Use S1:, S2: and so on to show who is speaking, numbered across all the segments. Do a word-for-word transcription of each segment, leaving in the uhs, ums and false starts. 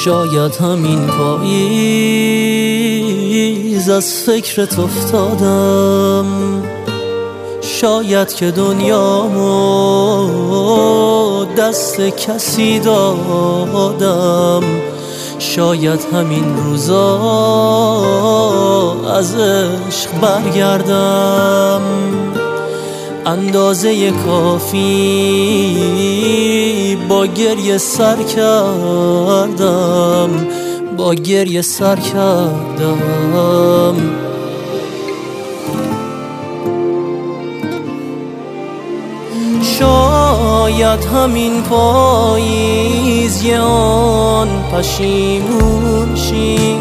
S1: شاید همین پاییز از فکرت افتادم، شاید که دنیامو دست کسی دادم، شاید همین روزا از عشق برگردم. اندازه کافی با گریه سر کردم، با گریه سر کردم. شاید همین پاییز یه آن پشیمون شی،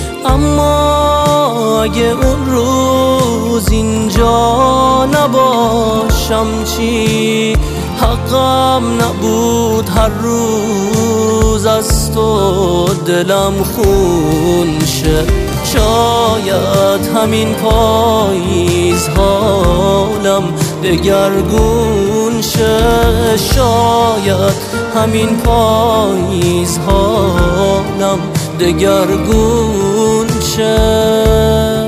S1: اما اگه اون روز اینجا نباشم چی؟ حقم نبود هر روز از تو دلم خون شه. شاید همین پاییز حالم دگرگون شه، شاید همین پاییز حالم دگرگون شه.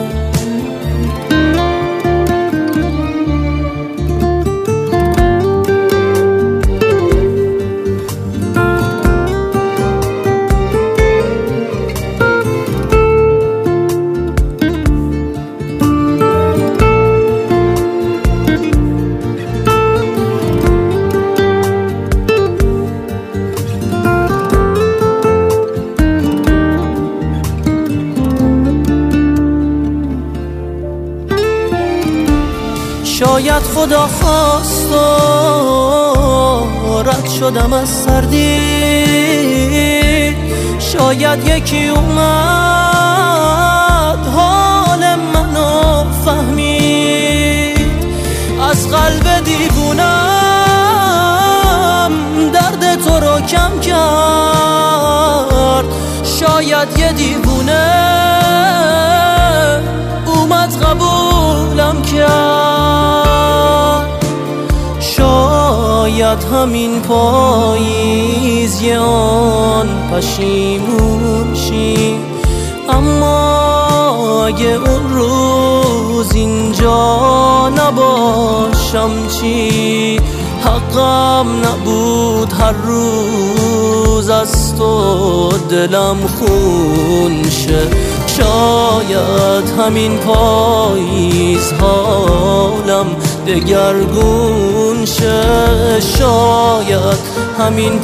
S1: شاید خدا خواست و رد شدم از سردی، شاید یکی اومد حال منو فهمید، از قلب دیوونم درد تو رو کم کرد. شاید یه دیوونه اومد قبولم کرد. شاید همین پاییز یه آن پشیمون شی، اما اگه اون روز اینجا نباشم چی؟ حقم نبود هر روز از تو دلم خون شه. شاید همین پاییز حالم دگرگون شه، شاید همین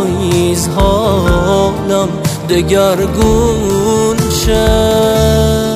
S1: پاییز حالم دگرگون شه.